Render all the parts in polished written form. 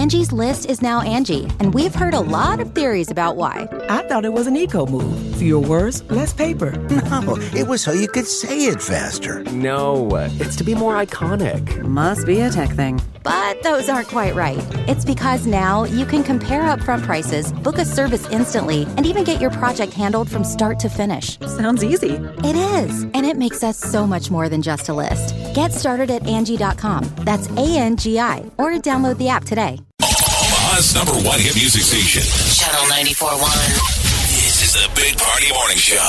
Angie's List is now Angie, and we've heard a lot of theories about why. I thought it was an eco move. Fewer words, less paper. No, it was so you could say it faster. No, it's to be more iconic. Must be a tech thing. But those aren't quite right. It's because now you can compare upfront prices, book a service instantly, and even get your project handled from start to finish. Sounds easy. It is, and it makes us so much more than just a list. Get started at Angie.com. That's ANGI, or download the app today. Omaha's number one hit music station. Channel 94.1. This is the Big Party Morning Show.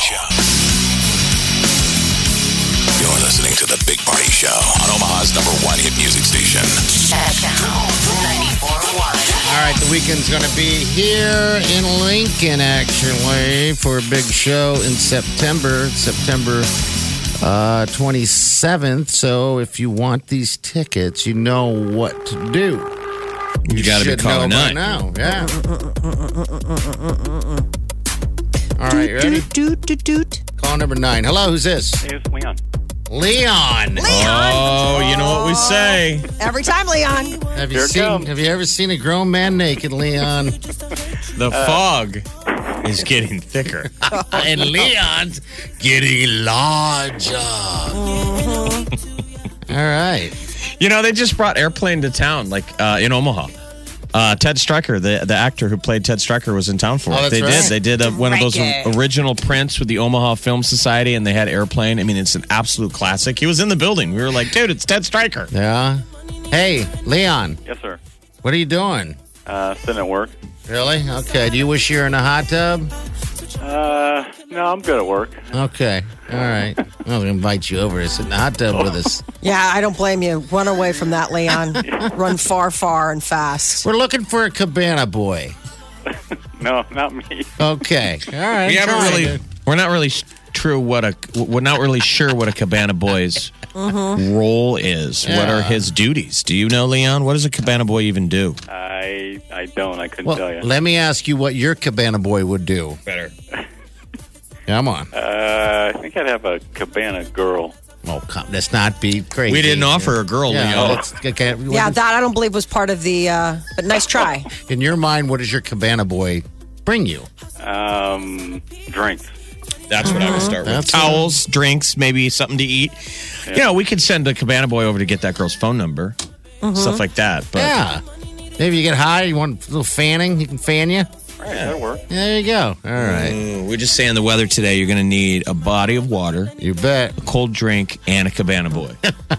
You're listening to the Big Party Show on Omaha's number one hit music station. Channel 94.1. All right, the weekend's going to be here in Lincoln, actually, for a big show in September. September 27th. So if you want these tickets, you know what to do. You got to be calling by now. Yeah. All right, you ready? Call number 9. Hello, who's this? Hey, it's Leon. Leon. Oh, you know what we say. Every time, Leon. Have you ever seen a grown man naked, Leon? The fog is getting thicker. And Leon's getting larger. All right. You know, they just brought Airplane to town, like in Omaha. Ted Stryker, the actor who played Ted Stryker, was in town for it. Oh, They right. did one of those original prints with the Omaha Film Society, and they had Airplane. I mean, it's an absolute classic. He was in the building. We were like, dude, it's Ted Stryker. Yeah. Hey, Leon. Yes, sir. What are you doing? Sitting at work. Really? Okay. Do you wish you were in a hot tub? No, I'm good at work. Okay. All right. I'm going to invite you over to sit in the hot tub with us. Yeah, I don't blame you. Run away from that, Leon. Run far, far, and fast. We're looking for a cabana boy. No, not me. Okay. All right. We're not really sure what a cabana boy's role is. Yeah. What are his duties? Do you know, Leon? What does a cabana boy even do? I don't. I couldn't tell you. Let me ask you what your cabana boy would do. Better. Come on. I think I'd have a cabana girl. Oh, let's not be crazy. We didn't offer a girl, Leon. Okay. Yeah, that I don't believe was part of the, but nice try. In your mind, what does your cabana boy bring you? Drinks. That's what I would start with. That's Towels, drinks, maybe something to eat. Yeah. You know, we could send a cabana boy over to get that girl's phone number. Stuff like that. But Yeah. Maybe you get high, you want a little fanning, he can fan you. All right, that'll work. There you go. All right. We're just saying the weather today, you're going to need a body of water, You bet. a cold drink, and a cabana boy.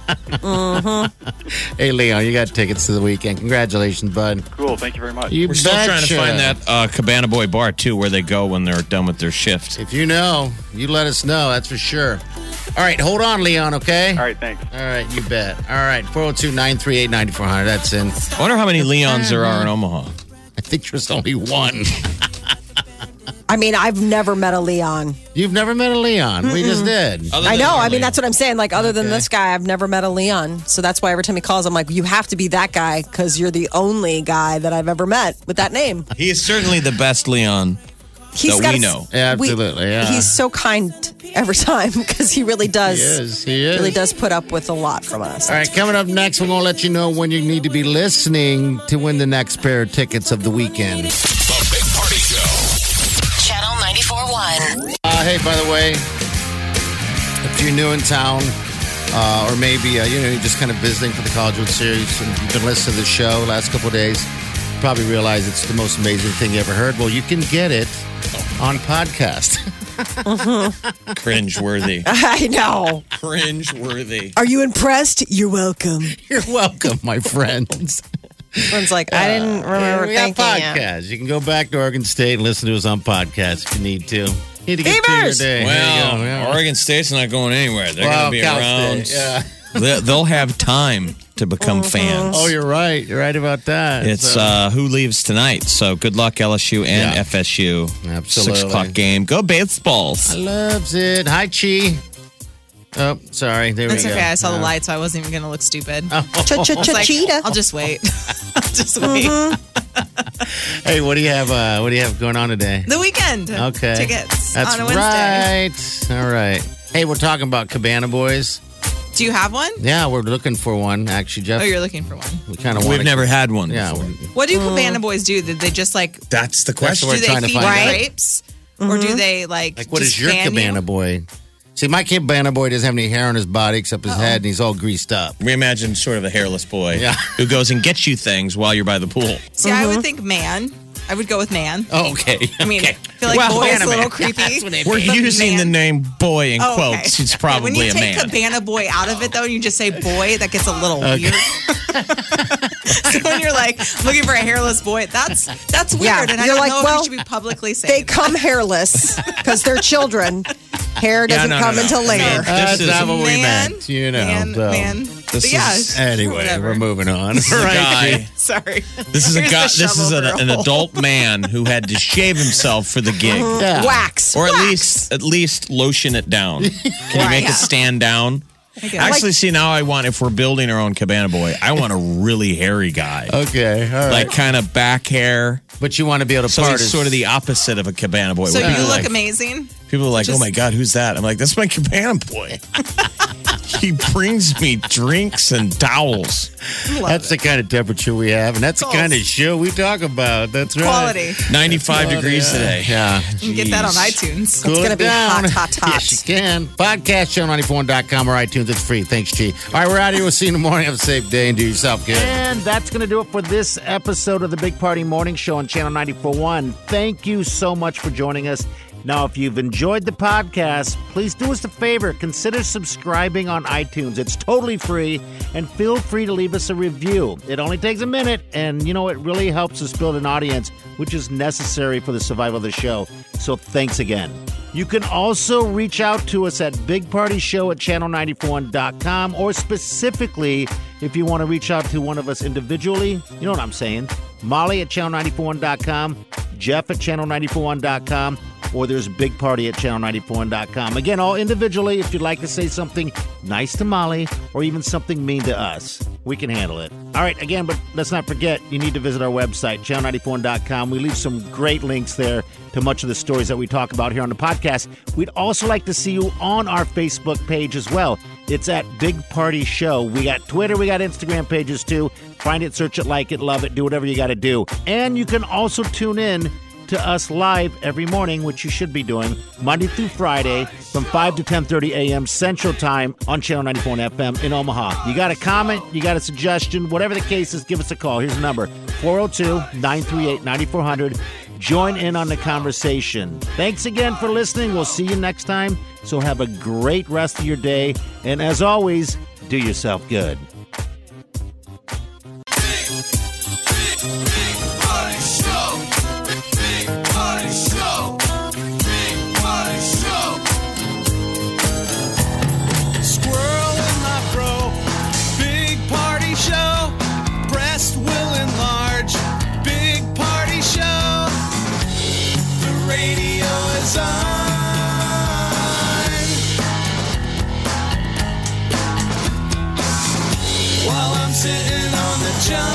Hey, Leon, you got tickets to the weekend. Congratulations, bud. Cool. Thank you very much. You We're still trying to betcha. find that cabana boy bar, too, where they go when they're done with their shift. If you know, you let us know. That's for sure. All right, hold on, Leon, okay? All right, thanks. All right, you bet. All right, 402-938-9400. That's in. I wonder how many Leons there are in Omaha. I think there's only one. I mean, I've never met a Leon. You've never met a Leon. We just did. I know. I mean, that's what I'm saying. Like, other than this guy, I've never met a Leon. So that's why every time he calls, I'm like, you have to be that guy because you're the only guy that I've ever met with that name. He is certainly the best Leon that we know. Absolutely, yeah. He's so kind every time because he really does. He is. Really does put up with a lot from us. All right, coming up next, we're going to let you know when you need to be listening to win the next pair of tickets of the weekend. The Big Party Show. Channel 94.1. Hey, by the way, if you're new in town, or maybe you're just kind of visiting for the College World Series and you've been listening to the show the last couple of days, you probably realize it's the most amazing thing you ever heard. Well, you can get it on podcast. Cringe-worthy. I know. Cringe-worthy. Are you impressed? You're welcome. You're welcome, my friends. Everyone's like, I didn't remember we got thinking podcasts. You can go back to Oregon State and listen to us on podcast if you need to. Need to get through your Beavers! day. There Well, you go. Yeah. Oregon State's not going anywhere. They're Well, going to be Cal around. State, yeah. They'll have time to become fans. Oh, you're right. You're right about that. It's who leaves tonight. So good luck, LSU and Yeah. FSU. Absolutely. 6 o'clock game. Go baseballs. I loves it. Hi, Chi. Oh, sorry. There That's we go. okay. I saw the light, so I wasn't even going to look stupid. Cheetah. I'll just wait. I'll just wait. Hey, what do you have? What do you have going on today? The weekend. Okay, Tickets That's on a Wednesday. right. All right. Hey, we're talking about Cabana Boys. Do you have one? Yeah, we're looking for one. Actually, Jeff. Oh, you're looking for one. We kind of. We've never had one. Yeah. before. What do Cabana Boys do? Did they just like? That's the question. We're Do they trying to feed find you out. grapes, or do they like? Like, what just is your fan Cabana you? Boy? See, my Cabana Boy doesn't have any hair on his body except his head, and he's all greased up. We imagine sort of a hairless boy Yeah. who goes and gets you things while you're by the pool. See, I would think man. I would go with man. Oh, okay. I mean, I feel like Well, boy is a anime. little creepy. We're using the name boy in Oh, okay. quotes. It's When probably you a take man. Cabana Boy out of it, though, and you just say boy, that gets a little weird. So when you're like looking for a hairless boy, that's weird, Yeah, and I you're don't like, know if well, you should be publicly saying They come hairless because they're children. Hair doesn't no, come no. until later. That's is- not what we Man, meant. You know. man, so. man. This But yeah, is- Anyway, whatever. we're moving on. This is a guy. Sorry. This is a Here's guy. the This is shovel an girl. adult man who had to shave himself for the gig, Yeah. Wax. or Wax. at least lotion it down. Can you make Yeah. it stand down? Okay. Actually, see now I want, if we're building our own Cabana Boy, I want a really hairy guy, Okay. All right. like kind of back hair. but you want to be able to So part he's his- sort of the opposite of a Cabana Boy. So Where you people look like, amazing. People are like, Just- "Oh my God, who's that?" I'm like, "That's my Cabana Boy." He brings me drinks and towels. That's the kind of temperature we have, and that's the kind of show we talk about. That's right. Quality. 95 degrees today. Yeah. You can get that on Jeez. iTunes. Cool gonna it be down. hot, hot, hot. Yes, you can. Podcast, channel94.com or iTunes. It's free. Thanks, G. All right, we're out of here. We'll see you in the morning. Have a safe day and do yourself good. And that's going to do it for this episode of the Big Party Morning Show on Channel 94.1. Thank you so much for joining us. Now, if you've enjoyed the podcast, please do us a favor. Consider subscribing on iTunes. It's totally free, and feel free to leave us a review. It only takes a minute, and, you know, it really helps us build an audience, which is necessary for the survival of the show. So thanks again. You can also reach out to us at bigpartyshow@channel941.com, or specifically, if you want to reach out to one of us individually, you know what I'm saying, Molly at channel941.com, Jeff at channel941.com, or there's Big Party at channel941.com. Again, all individually. If you'd like to say something nice to Molly or even something mean to us, we can handle it. All right, again, but let's not forget, you need to visit our website, channel941.com. We leave some great links there to much of the stories that we talk about here on the podcast. We'd also like to see you on our Facebook page as well. It's at Big Party Show. We got Twitter, we got Instagram pages too. Find it, search it, like it, love it, do whatever you got to do. And you can also tune in to us live every morning, which you should be doing, Monday through Friday from 5 to 10:30 a.m. Central Time on Channel 94 FM in Omaha. You got a comment, you got a suggestion, whatever the case is, give us a call. Here's the number, 402-938-9400. Join in on the conversation. Thanks again for listening. We'll see you next time. So have a great rest of your day. And as always, do yourself good. Squirrel in my fro. Big party show. Breast will enlarge. Big party show. The radio is on. While I'm sitting on the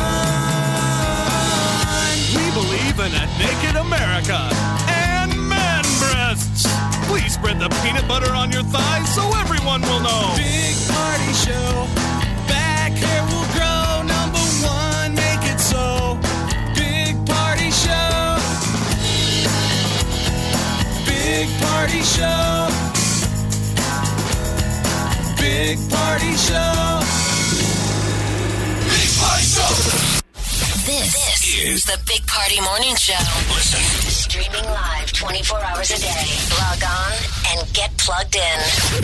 john. We believe in a naked America and man breasts. Please spread the peanut butter on your thighs so everyone will know. Big party show. Back hair will grow. Number one, make it so. Big party show. Big party show. Big party show. Big party show. This is the Big Party Morning Show. Listen. Streaming live 24 hours a day. Log on and get plugged in.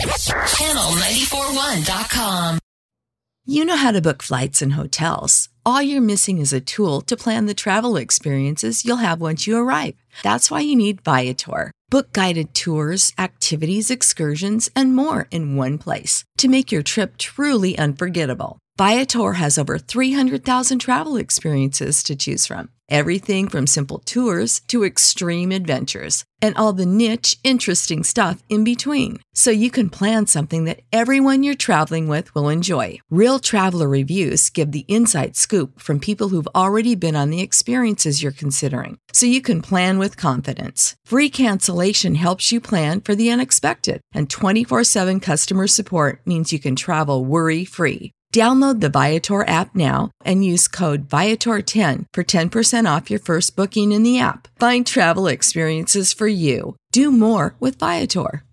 Channel941.com. You know how to book flights and hotels. All you're missing is a tool to plan the travel experiences you'll have once you arrive. That's why you need Viator. Book guided tours, activities, excursions, and more in one place to make your trip truly unforgettable. Viator has over 300,000 travel experiences to choose from. everything from simple tours to extreme adventures and all the niche, interesting stuff in between. So you can plan something that everyone you're traveling with will enjoy. Real traveler reviews give the inside scoop from people who've already been on the experiences you're considering. So you can plan with confidence. Free cancellation helps you plan for the unexpected. And 24/7 customer support means you can travel worry-free. Download the Viator app now and use code Viator10 for 10% off your first booking in the app. Find travel experiences for you. Do more with Viator.